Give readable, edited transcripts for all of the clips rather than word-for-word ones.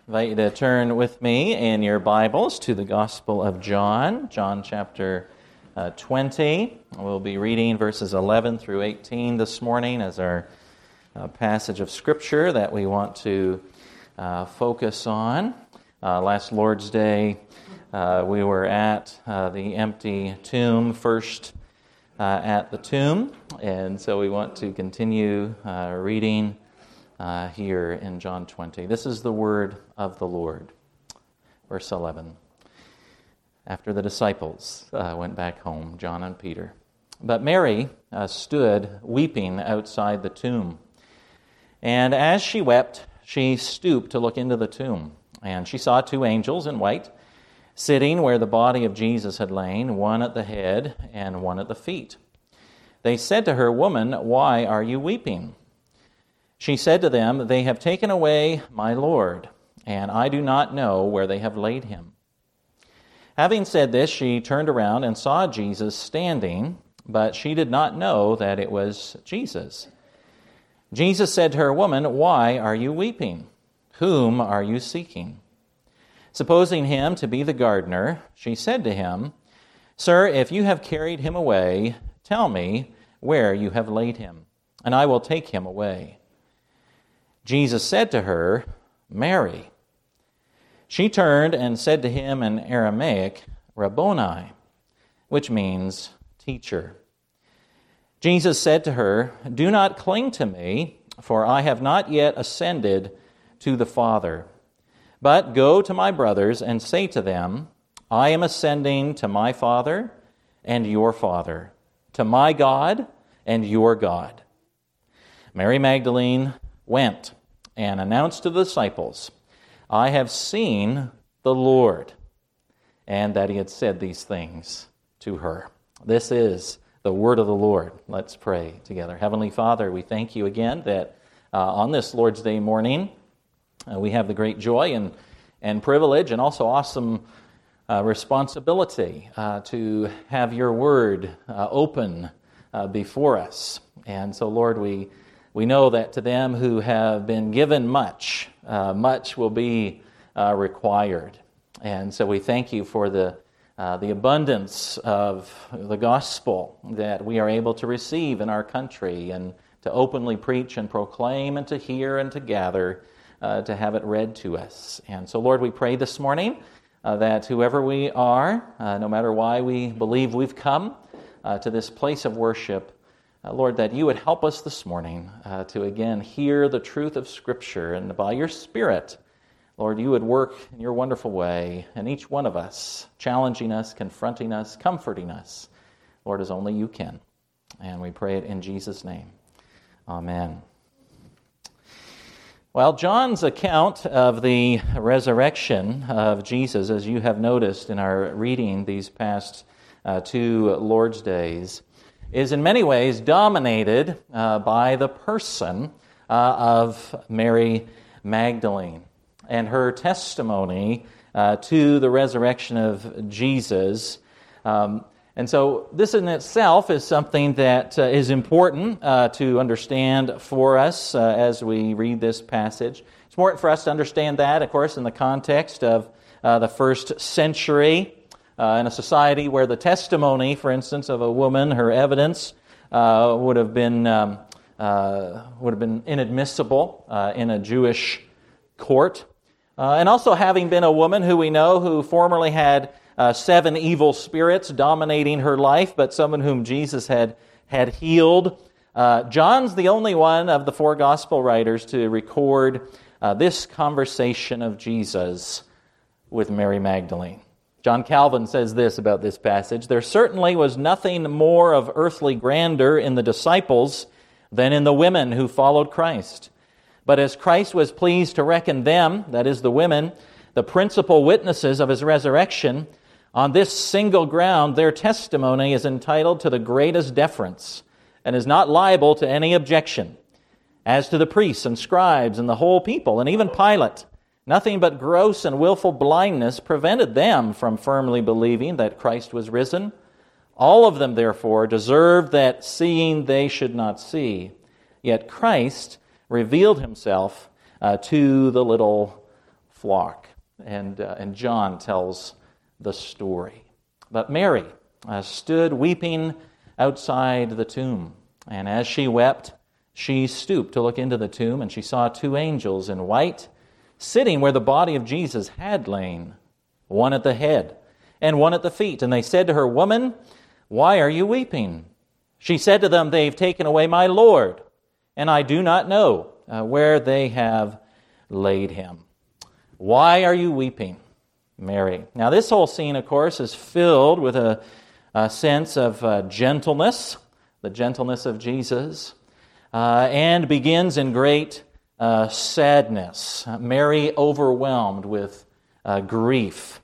invite you to turn with me in your Bibles to the Gospel of John, John chapter 20. We'll be reading verses 11 through 18 this morning as our passage of Scripture that we want to focus on. Last Lord's Day, we were at the empty tomb, first at the tomb, and so we want to continue reading here in John 20. This is the word of the Lord. Verse 11. After the disciples went back home, John and Peter. But Mary stood weeping outside the tomb. And as she wept, she stooped to look into the tomb. And she saw two angels in white, sitting where the body of Jesus had lain, one at the head and one at the feet. They said to her, "Woman, why are you weeping?" She said to them, "They have taken away my Lord, and I do not know where they have laid him." Having said this, she turned around and saw Jesus standing, but she did not know that it was Jesus. Jesus said to her, "Woman, why are you weeping? Whom are you seeking?" Supposing him to be the gardener, she said to him, "Sir, if you have carried him away, tell me where you have laid him, and I will take him away." Jesus said to her, "Mary." She turned and said to him in Aramaic, "Rabboni," which means teacher. Jesus said to her, "Do not cling to me, for I have not yet ascended to the Father. But go to my brothers and say to them, I am ascending to my Father and your Father, to my God and your God." Mary Magdalene went and announced to the disciples, "I have seen the Lord," and that he had said these things to her. This is the word of the Lord. Let's pray together. Heavenly Father, we thank you again that on this Lord's Day morning, we have the great joy and privilege and also awesome responsibility to have your word open before us. And so, Lord, we know that to them who have been given much, much will be required. And so we thank you for the abundance of the gospel that we are able to receive in our country and to openly preach and proclaim and to hear and to gather, to have it read to us. And so, Lord, we pray this morning that whoever we are, no matter why we believe we've come to this place of worship, Lord, that you would help us this morning to again hear the truth of Scripture, and by your Spirit, Lord, you would work in your wonderful way in each one of us, challenging us, confronting us, comforting us, Lord, as only you can. And we pray it in Jesus' name. Amen. Well, John's account of the resurrection of Jesus, as you have noticed in our reading these past two Lord's Days, is in many ways dominated by the person of Mary Magdalene and her testimony to the resurrection of Jesus. And so this in itself is something that is important to understand for us as we read this passage. It's important for us to understand that, of course, in the context of the first century, in a society where the testimony, for instance, of a woman, her evidence, would have been inadmissible in a Jewish court. And also having been a woman who we know who formerly had 7 evil spirits dominating her life, but someone whom Jesus had healed. John's the only one of the 4 gospel writers to record this conversation of Jesus with Mary Magdalene. John Calvin says this about this passage: "There certainly was nothing more of earthly grandeur in the disciples than in the women who followed Christ. But as Christ was pleased to reckon them," that is the women, "the principal witnesses of his resurrection, on this single ground their testimony is entitled to the greatest deference and is not liable to any objection. As to the priests and scribes and the whole people, and even Pilate, nothing but gross and willful blindness prevented them from firmly believing that Christ was risen. All of them, therefore, deserved that seeing they should not see. Yet Christ revealed himself to the little flock. And John tells the story. But Mary stood weeping outside the tomb. And as she wept, she stooped to look into the tomb, and she saw two angels in white sitting where the body of Jesus had lain, one at the head and one at the feet. And they said to her, "Woman, why are you weeping?" She said to them, "They've taken away my Lord, and I do not know where they have laid him." Why are you weeping, Mary? Now, this whole scene, of course, is filled with a sense of gentleness, the gentleness of Jesus, and begins in great sadness. Mary overwhelmed with grief.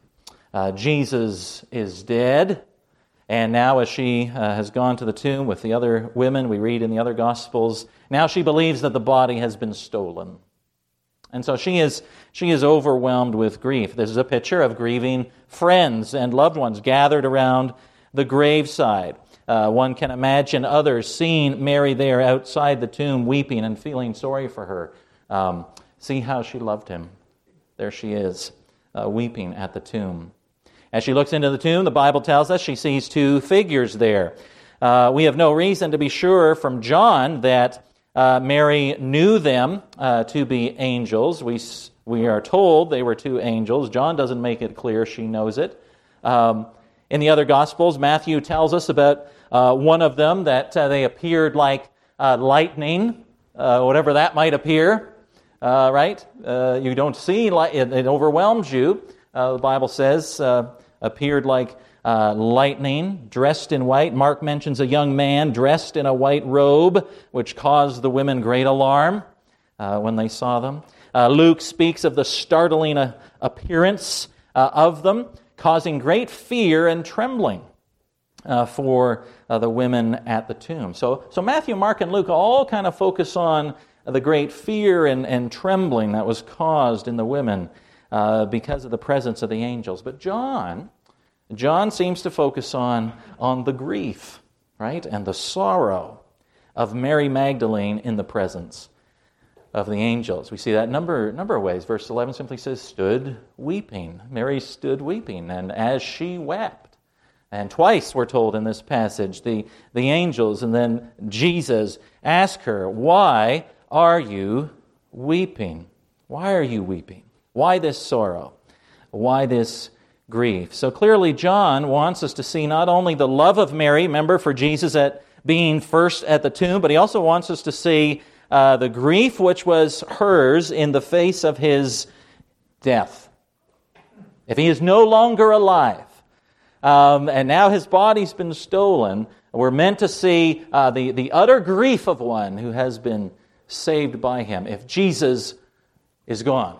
Jesus is dead, and now as she has gone to the tomb with the other women, we read in the other Gospels, now she believes that the body has been stolen. And so she is overwhelmed with grief. This is a picture of grieving friends and loved ones gathered around the graveside. One can imagine others seeing Mary there outside the tomb weeping and feeling sorry for her. See how she loved him. There she is, weeping at the tomb. As she looks into the tomb, the Bible tells us she sees two figures there. We have no reason to be sure from John that Mary knew them to be angels. We are told they were two angels. John doesn't make it clear she knows it. In the other Gospels, Matthew tells us about one of them, that they appeared like lightning, whatever that might appear, right? You don't see, it overwhelms you. The Bible says, appeared like lightning, dressed in white. Mark mentions a young man dressed in a white robe, which caused the women great alarm when they saw them. Luke speaks of the startling appearance of them, causing great fear and trembling for the women at the tomb. So Matthew, Mark, and Luke all kind of focus on the great fear and trembling that was caused in the women because of the presence of the angels. But John seems to focus on the grief, right, and the sorrow of Mary Magdalene in the presence of the angels. We see that number of ways. Verse 11 simply says, stood weeping. Mary stood weeping, and as she wept, and twice we're told in this passage, the angels and then Jesus ask her, "Why are you weeping?" Why are you weeping? Why this sorrow? Why this grief? So clearly John wants us to see not only the love of Mary, remember, for Jesus at being first at the tomb, but he also wants us to see the grief which was hers in the face of his death. If he is no longer alive, and now his body's been stolen, we're meant to see the utter grief of one who has been saved by him. If Jesus is gone,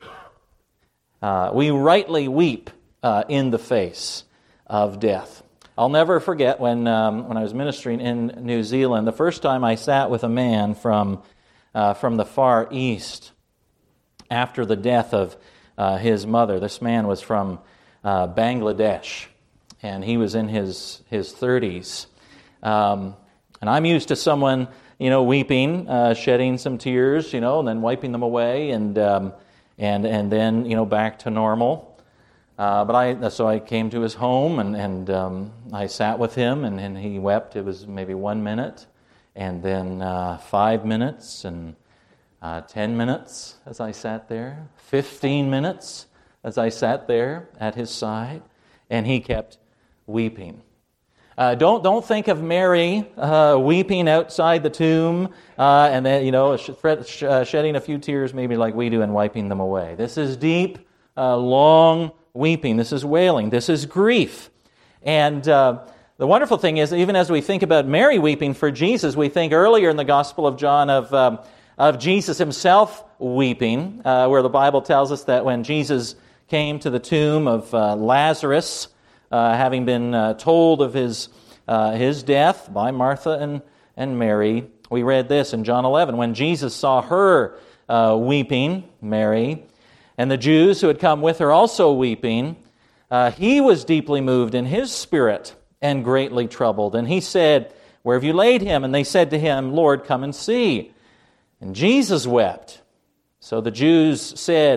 we rightly weep in the face of death. I'll never forget when I was ministering in New Zealand, the first time I sat with a man from the Far East after the death of his mother. This man was from Bangladesh, and he was in his 30s. And I'm used to someone, weeping, shedding some tears, and then wiping them away, and then back to normal. So I came to his home, and I sat with him, and he wept. It was maybe 1 minute, and then 5 minutes, and 10 minutes as I sat there, 15 minutes as I sat there at his side, and he kept weeping. Don't think of Mary weeping outside the tomb, and then shedding a few tears, maybe like we do, and wiping them away. This is deep, long weeping. This is wailing. This is grief. And the wonderful thing is, even as we think about Mary weeping for Jesus, we think earlier in the Gospel of John of Jesus himself weeping, where the Bible tells us that when Jesus came to the tomb of Lazarus, having been told of his death by Martha and Mary, we read this in John 11. When Jesus saw her weeping, Mary, and the Jews who had come with her also weeping, he was deeply moved in his spirit and greatly troubled. And he said, "Where have you laid him?" And they said to him, "Lord, come and see." And Jesus wept. So the Jews said,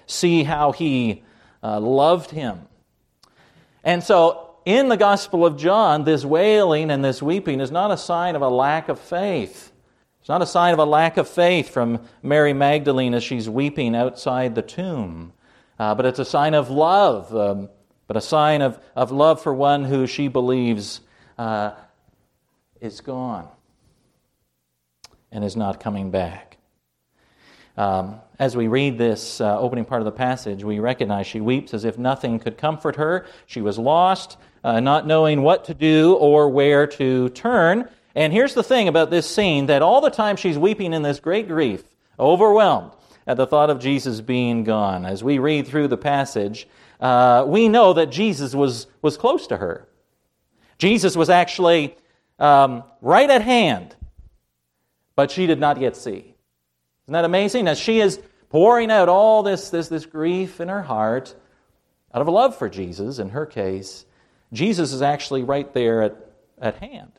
see how he loved him. And so in the Gospel of John, this wailing and this weeping is not a sign of a lack of faith. It's not a sign of a lack of faith from Mary Magdalene as she's weeping outside the tomb. But it's a sign of love, but a sign of love for one who she believes is gone and is not coming back. As we read this opening part of the passage, we recognize she weeps as if nothing could comfort her. She was lost, not knowing what to do or where to turn. And here's the thing about this scene, that all the time she's weeping in this great grief, overwhelmed at the thought of Jesus being gone. As we read through the passage, we know that Jesus was close to her. Jesus was actually right at hand, but she did not yet see. Isn't that amazing? As she is pouring out all this grief in her heart, out of love for Jesus, in her case, Jesus is actually right there at hand.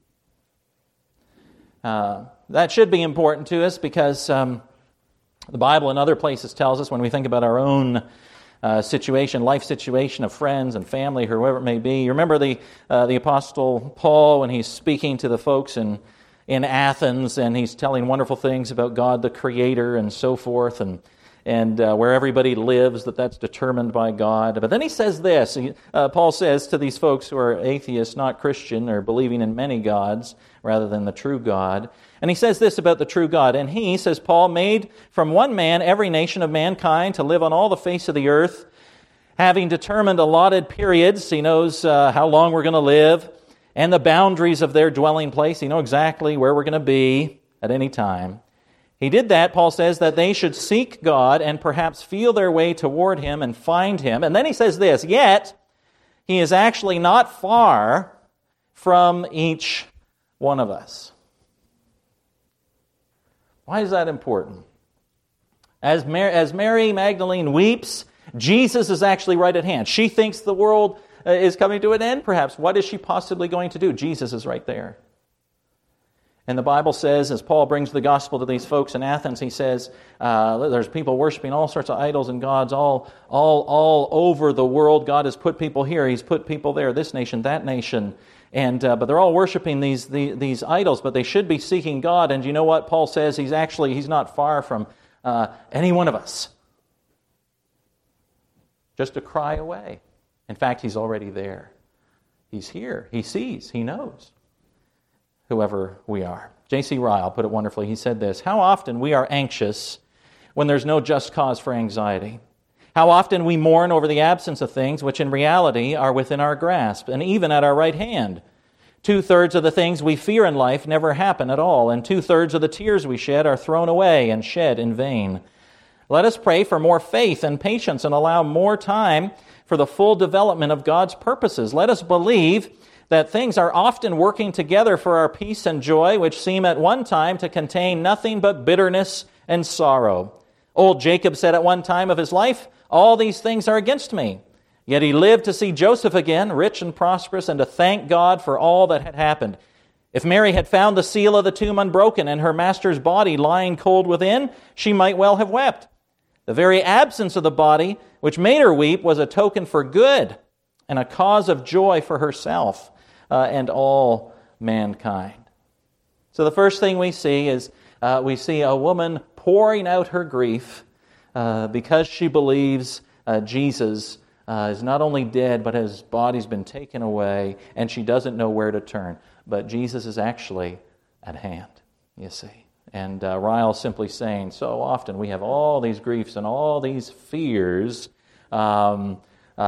That should be important to us because the Bible in other places tells us when we think about our own situation, life situation of friends and family, whoever it may be. You remember the Apostle Paul when he's speaking to the folks in Athens, and he's telling wonderful things about God the Creator and so forth, and where everybody lives, that's determined by God. But then he says this, Paul says to these folks who are atheists, not Christian, or believing in many gods rather than the true God, and he says this about the true God, and he, says Paul, made from one man every nation of mankind to live on all the face of the earth, having determined allotted periods. He knows how long we're going to live, and the boundaries of their dwelling place. He knows exactly where we're going to be at any time. He did that, Paul says, that they should seek God and perhaps feel their way toward Him and find Him. And then he says this, yet He is actually not far from each one of us. Why is that important? As Mary Magdalene weeps, Jesus is actually right at hand. She thinks the world is coming to an end, perhaps. What is she possibly going to do? Jesus is right there. And the Bible says, as Paul brings the gospel to these folks in Athens, he says, there's people worshiping all sorts of idols and gods all over the world. God has put people here. He's put people there, this nation, that nation. And but they're all worshiping these idols, but they should be seeking God. And you know what? Paul says he's not far from any one of us. Just a cry away. In fact, He's already there. He's here. He sees. He knows whoever we are. J.C. Ryle put it wonderfully. He said this, how often we are anxious when there's no just cause for anxiety. How often we mourn over the absence of things which in reality are within our grasp and even at our right hand. 2/3 of the things we fear in life never happen at all, and 2/3 of the tears we shed are thrown away and shed in vain. Let us pray for more faith and patience and allow more time for the full development of God's purposes. Let us believe that things are often working together for our peace and joy, which seem at one time to contain nothing but bitterness and sorrow. Old Jacob said at one time of his life, all these things are against me. Yet he lived to see Joseph again, rich and prosperous, and to thank God for all that had happened. If Mary had found the seal of the tomb unbroken and her master's body lying cold within, she might well have wept. The very absence of the body, which made her weep, was a token for good and a cause of joy for herself and all mankind. So the first thing we see is we see a woman pouring out her grief because she believes Jesus is not only dead, but his body's been taken away, and she doesn't know where to turn. But Jesus is actually at hand, you see. And Ryle's simply saying, so often we have all these griefs and all these fears, and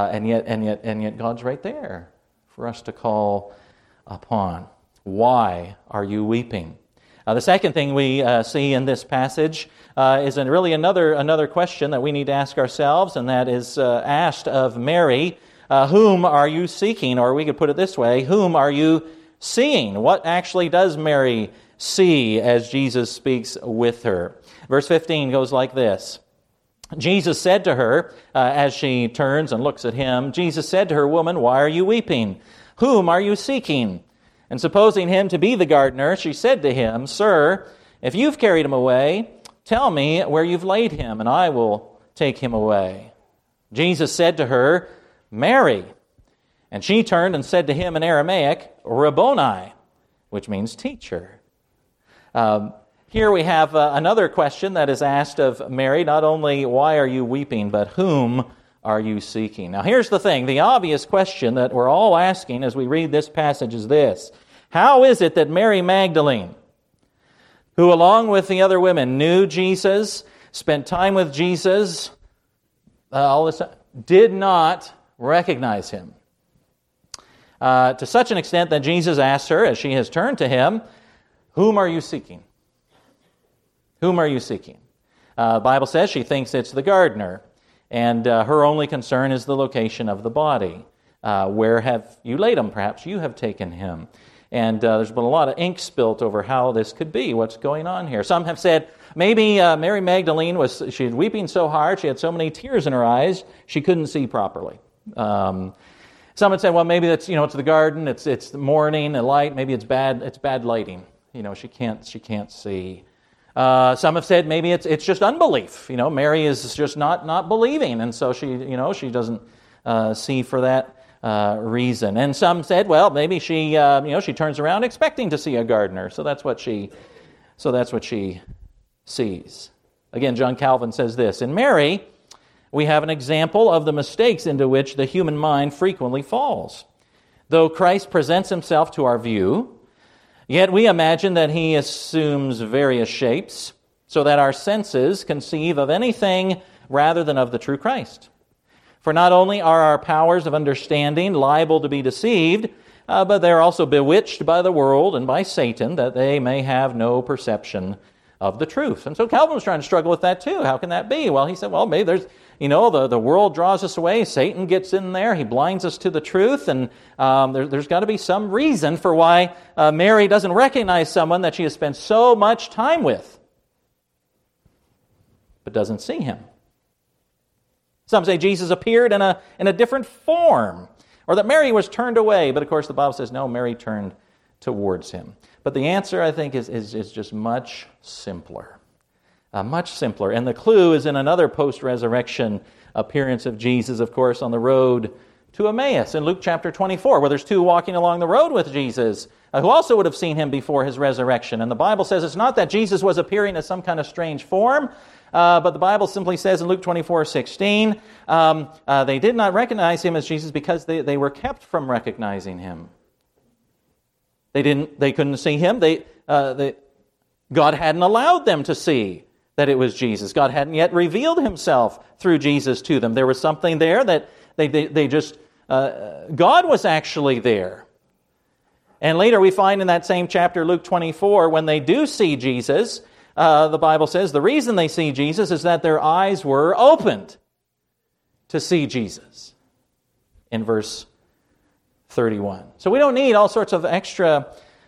yet God's right there for us to call upon. Why are you weeping? The second thing we see in this passage is really another question that we need to ask ourselves, and that is asked of Mary, whom are you seeking? Or we could put it this way, whom are you seeing? What actually does Mary see as Jesus speaks with her? Verse 15 goes like this. Jesus said to her, as she turns and looks at him, Jesus said to her, woman, why are you weeping? Whom are you seeking? And supposing him to be the gardener, she said to him, Sir, if you've carried him away, tell me where you've laid him, and I will take him away. Jesus said to her, Mary. And she turned and said to him in Aramaic, Rabboni, which means teacher. Here we have another question that is asked of Mary, not only why are you weeping, but whom are you seeking? Now here's the thing, the obvious question that we're all asking as we read this passage is this: how is it that Mary Magdalene, who along with the other women knew Jesus, spent time with Jesus, all this time, did not recognize him? To such an extent that Jesus asks her, as she has turned to him, whom are you seeking? Whom are you seeking? The Bible says she thinks it's the gardener, and her only concern is the location of the body. Where have you laid him? Perhaps you have taken him. And there's been a lot of ink spilt over how this could be, what's going on here. Some have said maybe Mary Magdalene she was weeping so hard, she had so many tears in her eyes, she couldn't see properly. Some had said, well, maybe it's the garden, it's the morning, the light, maybe it's bad lighting. She can't see. Some have said maybe it's just unbelief. Mary is just not believing, and so she doesn't see for that reason. And some said, well, maybe she turns around expecting to see a gardener, so that's what she sees. Again, John Calvin says this: in Mary, we have an example of the mistakes into which the human mind frequently falls. Though Christ presents himself to our view, yet we imagine that he assumes various shapes, so that our senses conceive of anything rather than of the true Christ. For not only are our powers of understanding liable to be deceived, but they're also bewitched by the world and by Satan, that they may have no perception of the truth. And so Calvin was trying to struggle with that too. How can that be? Well, he said, well, maybe there's, the world draws us away, Satan gets in there, he blinds us to the truth, and there's got to be some reason for why Mary doesn't recognize someone that she has spent so much time with, but doesn't see him. Some say Jesus appeared in a different form, or that Mary was turned away, but of course the Bible says no, Mary turned towards him. But the answer, I think, is just much simpler. Much simpler. And the clue is in another post-resurrection appearance of Jesus, of course, on the road to Emmaus in Luke chapter 24, where there's two walking along the road with Jesus who also would have seen him before his resurrection. And the Bible says it's not that Jesus was appearing as some kind of strange form, but the Bible simply says in Luke 24:16, they did not recognize him as Jesus because they were kept from recognizing him. They couldn't see him. God hadn't allowed them to see that it was Jesus. God hadn't yet revealed himself through Jesus to them. There was something there that God was actually there. And later we find in that same chapter, Luke 24, when they do see Jesus, the Bible says the reason they see Jesus is that their eyes were opened to see Jesus. In verse 31. So we don't need all sorts of extra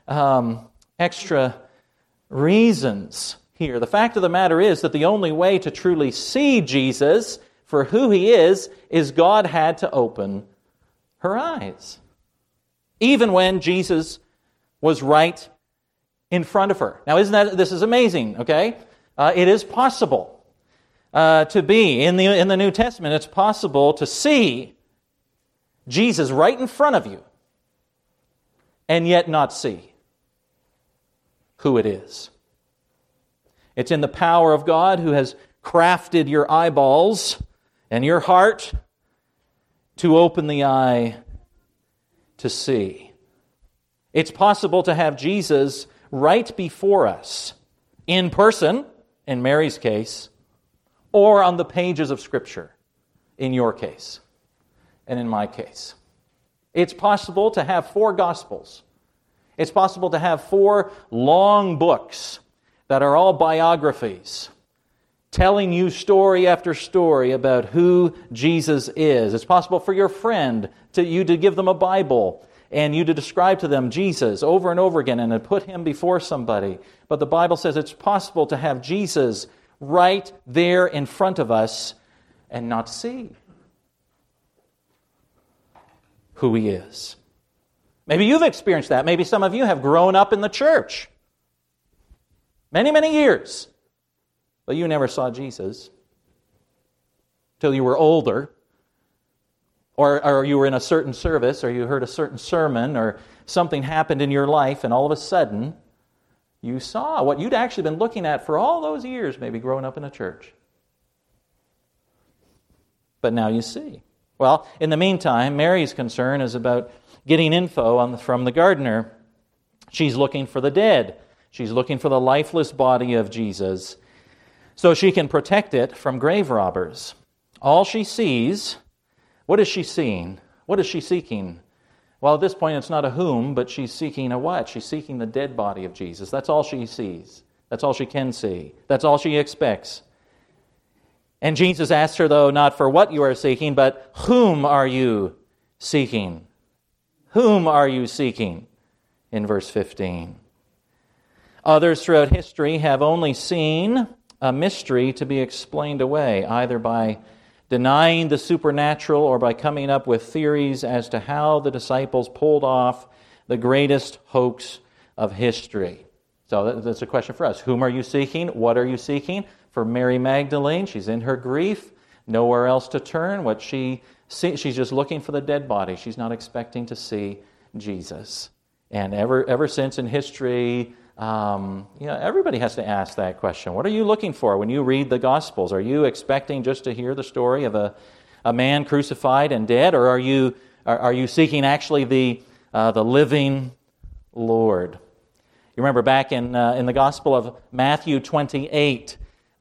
reasons here. The fact of the matter is that the only way to truly see Jesus for who he is God had to open her eyes. Even when Jesus was right in front of her. Now, this is amazing, okay? It is possible to be, in the New Testament, it's possible to see Jesus right in front of you and yet not see who it is. It's in the power of God who has crafted your eyeballs and your heart to open the eye to see. It's possible to have Jesus right before us, in person, in Mary's case, or on the pages of Scripture, in your case, and in my case. It's possible to have 4 Gospels. It's possible to have 4 long books that are all biographies, telling you story after story about who Jesus is. It's possible for your friend to give them a Bible and you to describe to them Jesus over and over again and to put him before somebody. But the Bible says it's possible to have Jesus right there in front of us and not see who he is. Maybe you've experienced that. Maybe some of you have grown up in the church many, many years, but you never saw Jesus. till you were older, or you were in a certain service, or you heard a certain sermon, or something happened in your life, and all of a sudden, you saw what you'd actually been looking at for all those years, maybe growing up in a church. But now you see. Well, in the meantime, Mary's concern is about getting info from the gardener. She's looking for the dead. She's looking for the lifeless body of Jesus so she can protect it from grave robbers. All she sees, what is she seeing? What is she seeking? Well, at this point, it's not a whom, but she's seeking a what? She's seeking the dead body of Jesus. That's all she sees. That's all she can see. That's all she expects. And Jesus asks her, though, not for what you are seeking, but whom are you seeking? Whom are you seeking? In verse 15. Others throughout history have only seen a mystery to be explained away, either by denying the supernatural or by coming up with theories as to how the disciples pulled off the greatest hoax of history. So that's a question for us. Whom are you seeking? What are you seeking? For Mary Magdalene, she's in her grief, nowhere else to turn. She's just looking for the dead body. She's not expecting to see Jesus. And ever since in history, everybody has to ask that question. What are you looking for when you read the Gospels? Are you expecting just to hear the story of a man crucified and dead, or are you seeking actually the living Lord? You remember back in the Gospel of Matthew 28,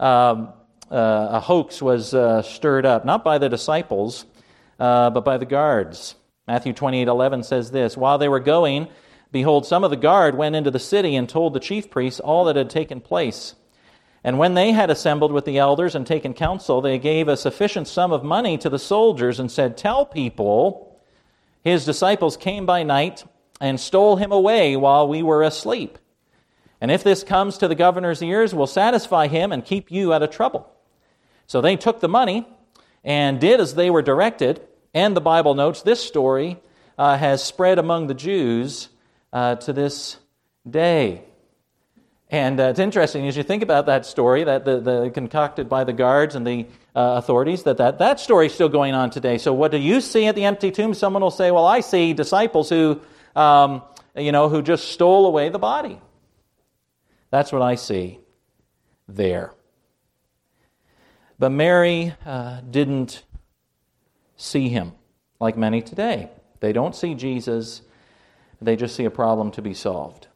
a hoax was stirred up, not by the disciples, but by the guards. Matthew 28:11 says this, "While they were going, behold, some of the guard went into the city and told the chief priests all that had taken place. And when they had assembled with the elders and taken counsel, they gave a sufficient sum of money to the soldiers and said, 'Tell people, his disciples came by night and stole him away while we were asleep. And if this comes to the governor's ears, we'll satisfy him and keep you out of trouble.' So they took the money and did as they were directed. And the Bible notes this story has spread among the Jews to this day." And it's interesting as you think about that story that the concocted by the guards and the authorities, that story's still going on today. So what do you see at the empty tomb? Someone will say, "Well, I see disciples who just stole away the body." That's what I see there. But Mary didn't see him like many today. They don't see Jesus. They just see a problem to be solved.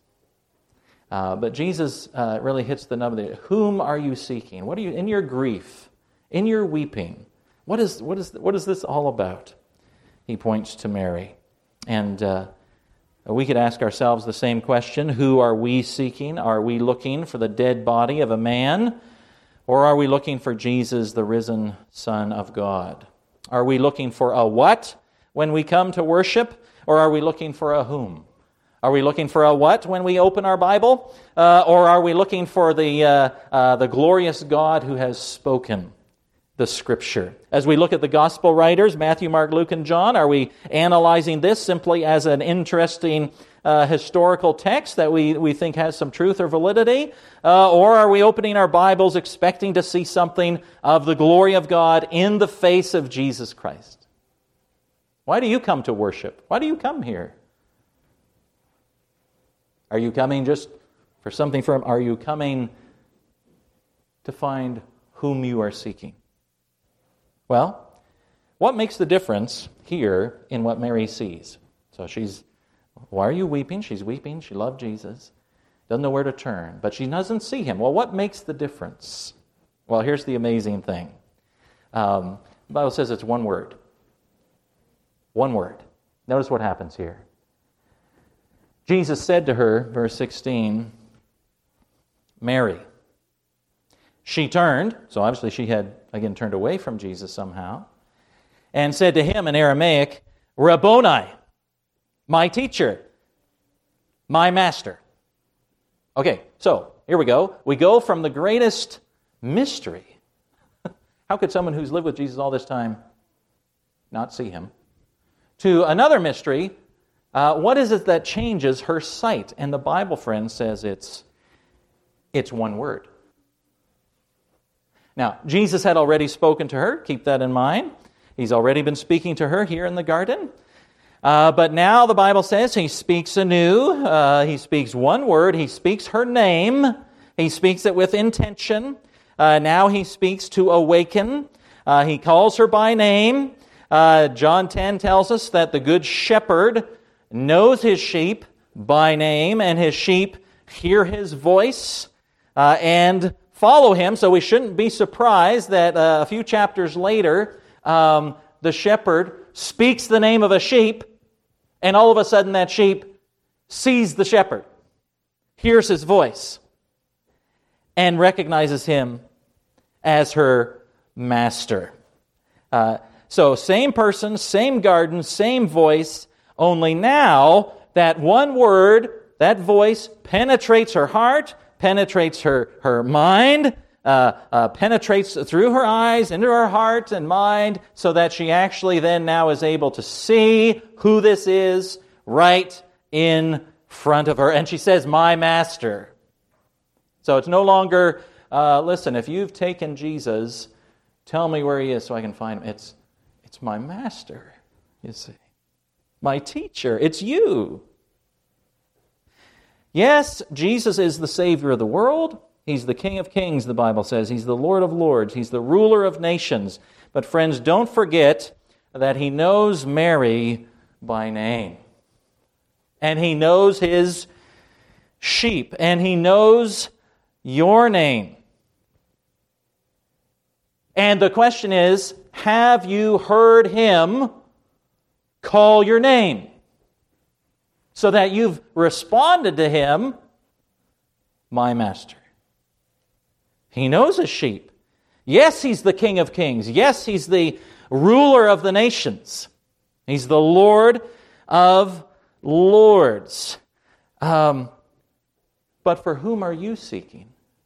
But Jesus really hits the nub there. Whom are you seeking? What are you in your grief, in your weeping? What is this all about? He points to Mary, and we could ask ourselves the same question: who are we seeking? Are we looking for the dead body of a man, or are we looking for Jesus, the risen Son of God? Are we looking for a what when we come to worship, or are we looking for a whom? Are we looking for a what when we open our Bible, or are we looking for the glorious God who has spoken the Scripture? As we look at the Gospel writers, Matthew, Mark, Luke, and John, are we analyzing this simply as an interesting historical text that we think has some truth or validity? Or are we opening our Bibles expecting to see something of the glory of God in the face of Jesus Christ? Why do you come to worship? Why do you come here? Are you coming just for something from? Are you coming to find whom you are seeking? Well, what makes the difference here in what Mary sees? So why are you weeping? She's weeping. She loved Jesus. Doesn't know where to turn, but she doesn't see him. Well, what makes the difference? Well, here's the amazing thing. The Bible says it's one word. One word. Notice what happens here. Jesus said to her, verse 16, "Mary." She turned, so obviously she had, again, turned away from Jesus somehow, and said to him in Aramaic, "Rabboni," my teacher, my master. Okay, so here we go. We go from the greatest mystery. How could someone who's lived with Jesus all this time not see him? To another mystery. What is it that changes her sight? And the Bible, friend, says it's one word. Now, Jesus had already spoken to her. Keep that in mind. He's already been speaking to her here in the garden. But now the Bible says he speaks anew. He speaks one word. He speaks her name. He speaks it with intention. Now he speaks to awaken. He calls her by name. John 10 tells us that the good shepherd knows his sheep by name, and his sheep hear his voice and follow him. So we shouldn't be surprised that a few chapters later, the shepherd speaks the name of a sheep, and all of a sudden that sheep sees the shepherd, hears his voice, and recognizes him as her master. So same person, same garden, same voice, only now that one word, that voice, penetrates her heart, penetrates her mind, penetrates through her eyes into her heart and mind, so that she actually then now is able to see who this is right in front of her. And she says, "My master." So it's no longer, listen, if you've taken Jesus, tell me where he is so I can find him. It's my master, you see. My teacher. It's you. Yes, Jesus is the Savior of the world. He's the King of Kings, the Bible says. He's the Lord of Lords. He's the ruler of nations. But friends, don't forget that he knows Mary by name. And he knows his sheep. And he knows your name. And the question is, have you heard him call your name? So that you've responded to him, my master. He knows his sheep. Yes, he's the King of Kings. Yes, he's the ruler of the nations. He's the Lord of Lords. But for whom are you seeking?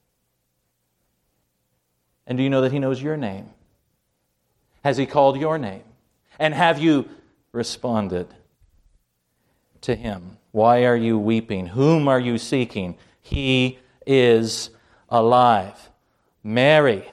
And do you know that he knows your name? Has he called your name? And have you responded to him? Why are you weeping? Whom are you seeking? He is alive. Mary.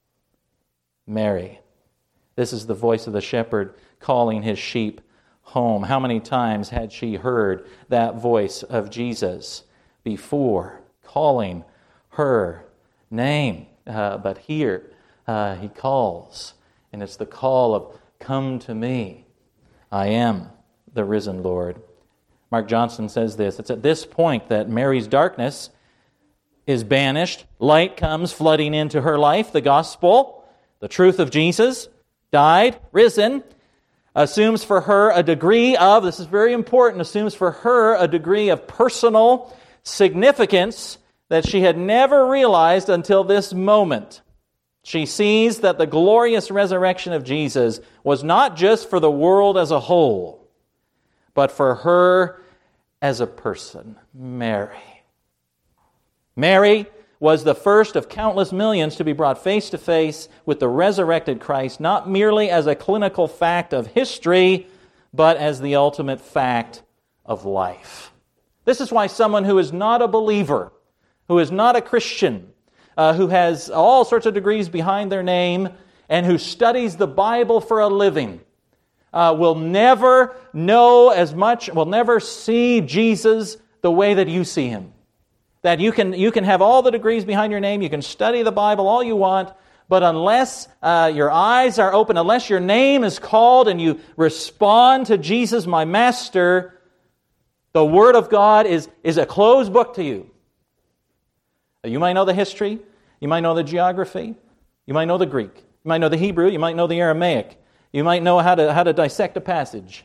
Mary. This is the voice of the shepherd calling his sheep home. How many times had she heard that voice of Jesus before, calling her name? But here he calls, and it's the call of, "Come to me. I am the risen Lord." Mark Johnson says this, "It's at this point that Mary's darkness is banished. Light comes flooding into her life. The gospel, the truth of Jesus, died, risen, assumes for her a degree of," this is very important, assumes for her a degree of personal significance that she had never realized until this moment. She sees that the glorious resurrection of Jesus was not just for the world as a whole, but for her as a person, Mary. Mary was the first of countless millions to be brought face to face with the resurrected Christ, not merely as a clinical fact of history, but as the ultimate fact of life. This is why someone who is not a believer, who is not a Christian, who has all sorts of degrees behind their name, and who studies the Bible for a living, will never know as much, will never see Jesus the way that you see him. That you can have all the degrees behind your name, you can study the Bible all you want, but unless your eyes are open, unless your name is called and you respond to Jesus, my master, the Word of God is a closed book to you. You might know the history, you might know the geography, you might know the Greek, you might know the Hebrew, you might know the Aramaic, you might know how to dissect a passage.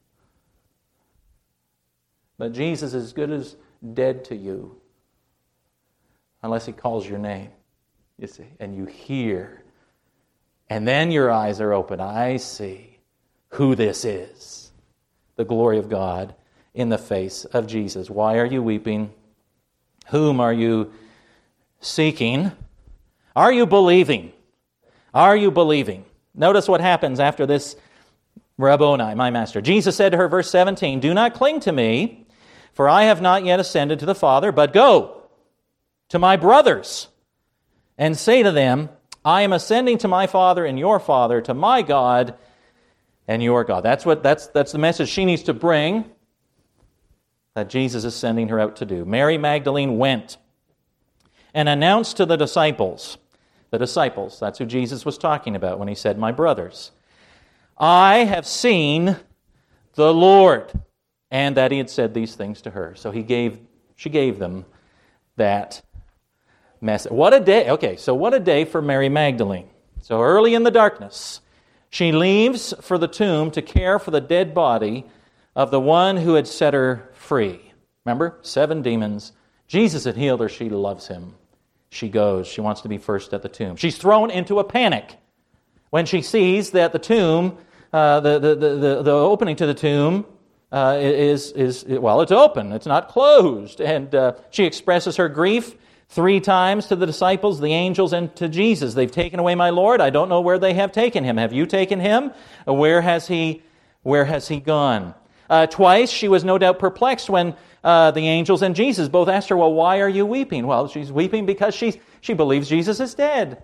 But Jesus is as good as dead to you unless he calls your name, you see, and you hear. And then your eyes are open. I see who this is. The glory of God in the face of Jesus. Why are you weeping? Whom are you seeking? Are you believing? Are you believing? Notice what happens after this, Rabboni, my master. Jesus said to her, verse 17, "Do not cling to me, for I have not yet ascended to the Father, but go to my brothers and say to them, I am ascending to my Father and your Father, to my God and your God. That's the message she needs to bring, that Jesus is sending her out to do. Mary Magdalene went and announced to the disciples, that's who Jesus was talking about when he said, my brothers, I have seen the Lord, and that he had said these things to her. So she gave them that message. What a day. Okay, so what a day for Mary Magdalene. So early in the darkness, she leaves for the tomb to care for the dead body of the one who had set her free. Remember, 7 demons. Jesus had healed her. She loves him. She goes. She wants to be first at the tomb. She's thrown into a panic when she sees that the tomb, the opening to the tomb, it's open. It's not closed. And she expresses her grief 3 times to the disciples, the angels, and to Jesus. They've taken away my Lord. I don't know where they have taken him. Have you taken him? Where has he gone? Twice she was no doubt perplexed when the angels and Jesus both asked her, well, why are you weeping? Well, she's weeping because she believes Jesus is dead.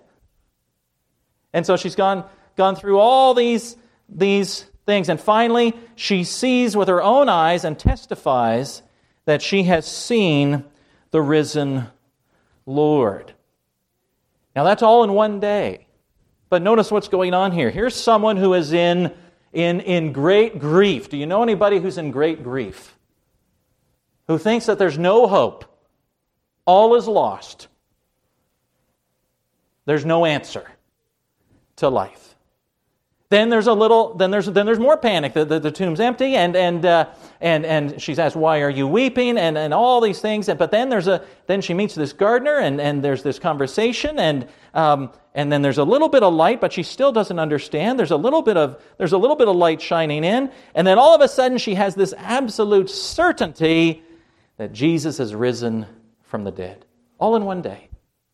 And so she's gone through all these things. And finally, she sees with her own eyes and testifies that she has seen the risen Lord. Now that's all in one day. But notice what's going on here. Here's someone who is in great grief. Do you know anybody who's in great grief? Who thinks that there's no hope? All is lost. There's no answer to life. Then there's more panic. The tomb's empty, and she's asked, "Why are you weeping?" and all these things. But then she meets this gardener, and there's this conversation, and then there's a little bit of light, but she still doesn't understand. There's a little bit of light shining in, and then all of a sudden she has this absolute certainty that Jesus has risen from the dead, all in one day.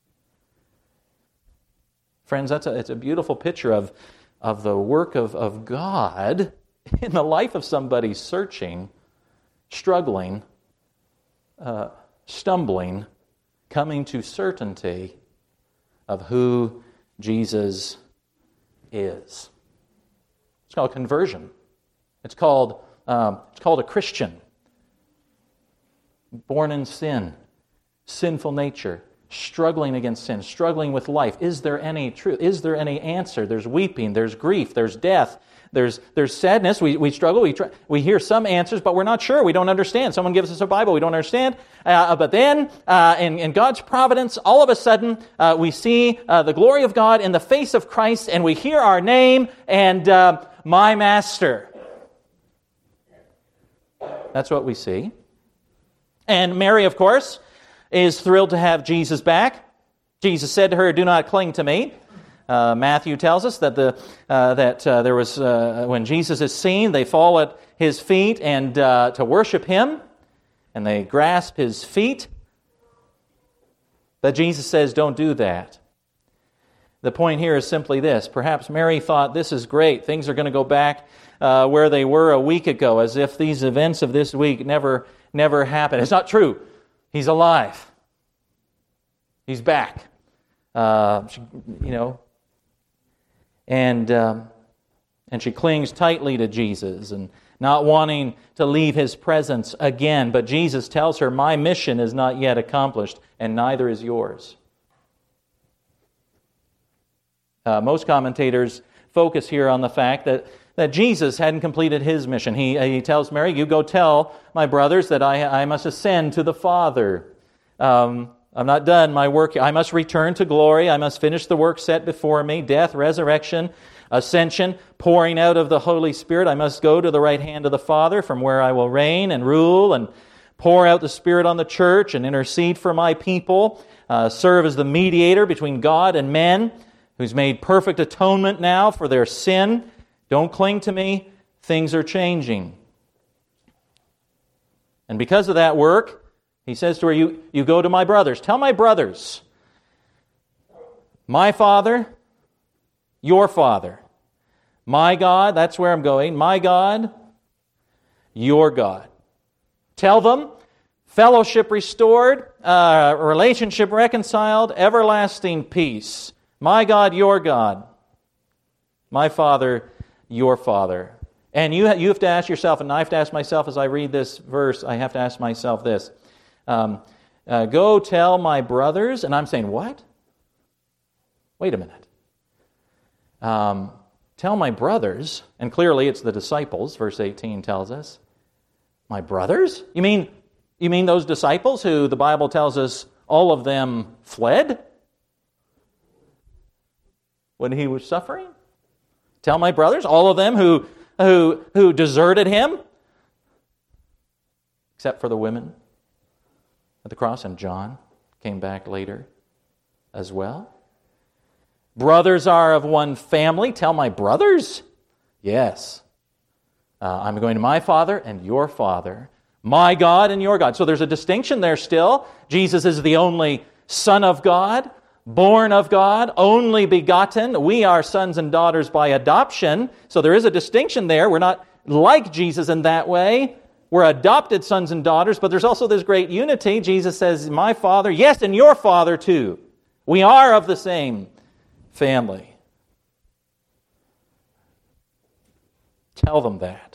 Friends, it's a beautiful picture of the work of God in the life of somebody searching, struggling, stumbling, coming to certainty of who Jesus is. It's called conversion. It's called a Christian. Born in sin, sinful nature, struggling against sin, struggling with life. Is there any truth? Is there any answer? There's weeping, there's grief, there's death, there's sadness. We struggle, we hear some answers, but we're not sure. We don't understand. Someone gives us a Bible, we don't understand. But then, in God's providence, all of a sudden, we see the glory of God in the face of Christ, and we hear our name, and my Master. That's what we see. And Mary, of course, is thrilled to have Jesus back. Jesus said to her, "Do not cling to me." Matthew tells us that there was when Jesus is seen, they fall at his feet and to worship him, and they grasp his feet. But Jesus says, "Don't do that." The point here is simply this: perhaps Mary thought, "This is great. Things are going to go back where they were a week ago, as if these events of this week never happened." It's not true. He's alive. He's back. And she clings tightly to Jesus and not wanting to leave his presence again. But Jesus tells her, "My mission is not yet accomplished, and neither is yours." Most commentators focus here on the fact that Jesus hadn't completed his mission. He tells Mary, "You go tell my brothers that I must ascend to the Father. I'm not done my work. I must return to glory. I must finish the work set before me, death, resurrection, ascension, pouring out of the Holy Spirit. I must go to the right hand of the Father, from where I will reign and rule and pour out the Spirit on the church and intercede for my people, serve as the mediator between God and men, who's made perfect atonement now for their sin. Don't cling to me. Things are changing." And because of that work, he says to her, you go to my brothers. Tell my brothers, my Father, your Father, my God, that's where I'm going, my God, your God. Tell them, fellowship restored, relationship reconciled, everlasting peace. My God, your God. My Father, your Father. And you have to ask yourself, and I have to ask myself as I read this verse, I have to ask myself this. Go tell my brothers, and I'm saying, what? Wait a minute. Tell my brothers, and clearly it's the disciples, verse 18 tells us. My brothers? You mean those disciples who the Bible tells us all of them fled when he was suffering? Tell my brothers, all of them who deserted him, except for the women at the cross, and John came back later as well. Brothers are of one family. Tell my brothers? Yes. I'm going to my Father and your Father, my God and your God. So there's a distinction there still. Jesus is the only Son of God, born of God, only begotten. We are sons and daughters by adoption. So there is a distinction there. We're not like Jesus in that way. We're adopted sons and daughters, but there's also this great unity. Jesus says, my Father, yes, and your Father too. We are of the same family. Tell them that.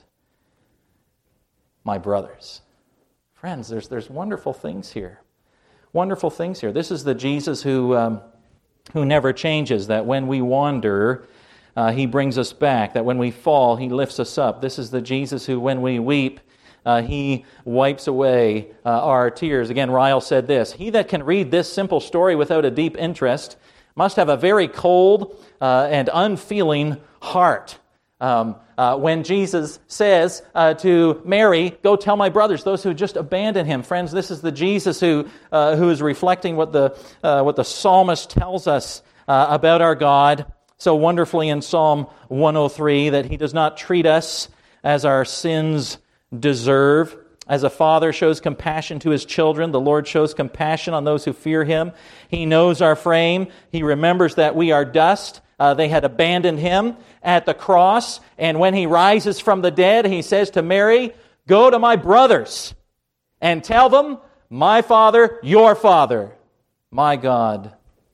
My brothers. Friends, there's wonderful things here. Wonderful things here. This is the Jesus who never changes, that when we wander, He brings us back, that when we fall, He lifts us up. This is the Jesus who, when we weep, He wipes away our tears. Again, Ryle said this, he that can read this simple story without a deep interest must have a very cold and unfeeling heart. When Jesus says to Mary, go tell my brothers, those who just abandoned him. Friends, this is the Jesus who is reflecting what the psalmist tells us about our God so wonderfully in Psalm 103, that He does not treat us as our sins deserve. As a father shows compassion to his children, the Lord shows compassion on those who fear Him. He knows our frame. He remembers that we are dust. They had abandoned Him at the cross. And when He rises from the dead, He says to Mary, go to my brothers and tell them, my Father, your Father, my God,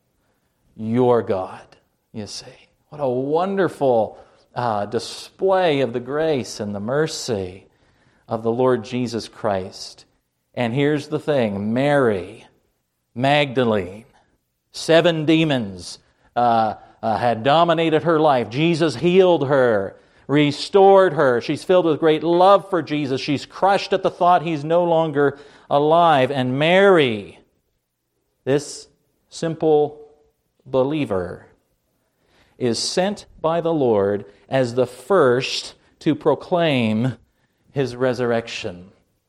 your God. You see, what a wonderful display of the grace and the mercy of the Lord Jesus Christ. And here's the thing, Mary Magdalene, 7 demons had dominated her life. Jesus healed her, restored her. She's filled with great love for Jesus. She's crushed at the thought He's no longer alive. And Mary, this simple believer, is sent by the Lord as the first to proclaim His resurrection.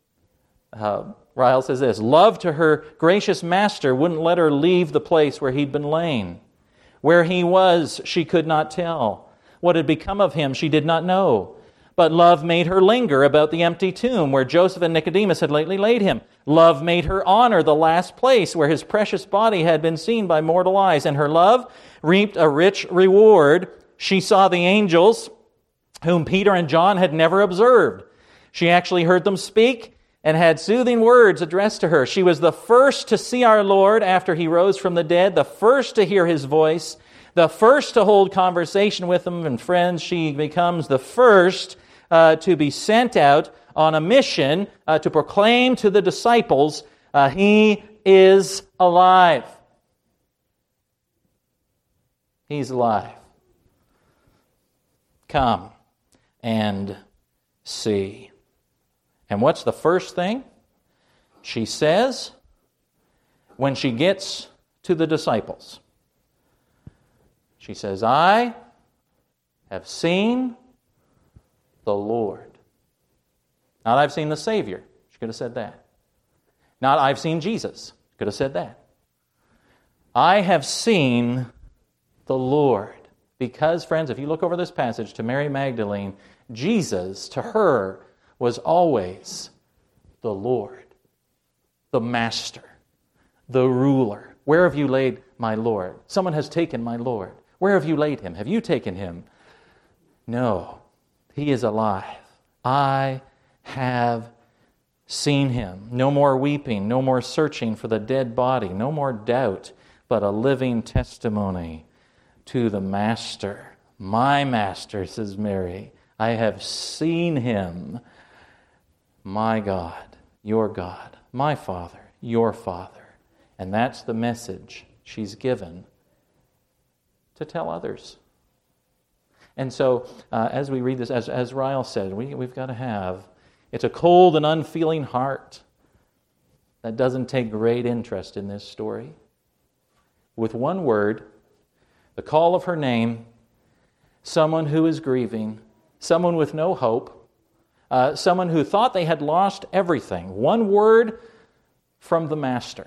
Ryle says this, love to her gracious master wouldn't let her leave the place where he'd been lain. Where he was, she could not tell. What had become of him, she did not know. But love made her linger about the empty tomb where Joseph and Nicodemus had lately laid him. Love made her honor the last place where his precious body had been seen by mortal eyes. And her love reaped a rich reward. She saw the angels whom Peter and John had never observed. She actually heard them speak and had soothing words addressed to her. She was the first to see our Lord after He rose from the dead, the first to hear His voice, the first to hold conversation with Him. And friends, she becomes the first to be sent out on a mission to proclaim to the disciples, He is alive. He's alive. Come and see. And what's the first thing she says when she gets to the disciples? She says, I have seen the Lord. Not I've seen the Savior. She could have said that. Not I've seen Jesus. She could have said that. I have seen the Lord. Because, friends, if you look over this passage to Mary Magdalene, Jesus, to her, was always the Lord, the Master, the ruler. Where have you laid my Lord? Someone has taken my Lord. Where have you laid Him? Have you taken Him? No, He is alive. I have seen Him. No more weeping, no more searching for the dead body, no more doubt, but a living testimony to the Master. My Master, says Mary. I have seen him. My God, your God, my Father, your Father. And that's the message she's given to tell others. And so, as we read this, as Ryle said, we've got to have, it's a cold and unfeeling heart that doesn't take great interest in this story. With one word, the call of her name, someone who is grieving, someone with no hope, someone who thought they had lost everything. One word from the Master.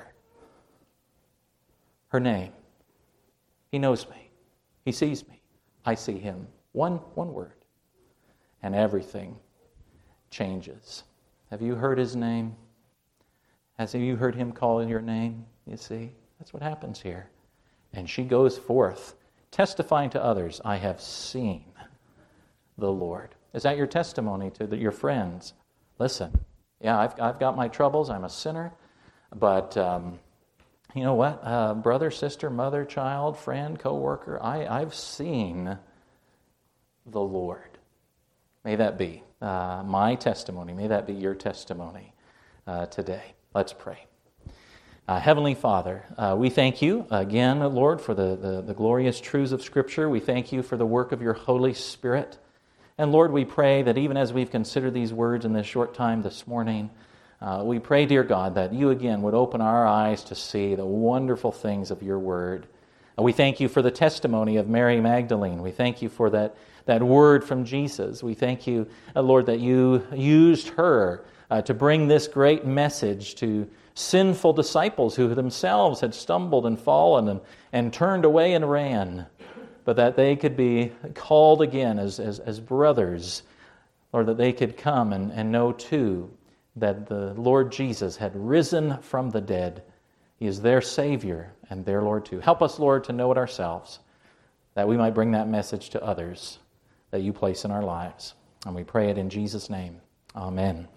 Her name. He knows me. He sees me. I see him. One word. And everything changes. Have you heard his name? Have you heard him call your name? You see, that's what happens here. And she goes forth, testifying to others, I have seen the Lord. Is that your testimony to your friends? Listen, yeah, I've got my troubles. I'm a sinner. But you know what? Brother, sister, mother, child, friend, co-worker, I've seen the Lord. May that be my testimony. May that be your testimony today. Let's pray. Heavenly Father, we thank you again, Lord, for the glorious truths of Scripture. We thank you for the work of your Holy Spirit. And Lord, we pray that even as we've considered these words in this short time this morning, we pray, dear God, that you again would open our eyes to see the wonderful things of your word. We thank you for the testimony of Mary Magdalene. We thank you for that word from Jesus. We thank you, Lord, that you used her to bring this great message to sinful disciples who themselves had stumbled and fallen and turned away and ran, but that they could be called again as brothers, or that they could come and know too that the Lord Jesus had risen from the dead. He is their Savior and their Lord too. Help us, Lord, to know it ourselves, that we might bring that message to others that you place in our lives. And we pray it in Jesus' name. Amen.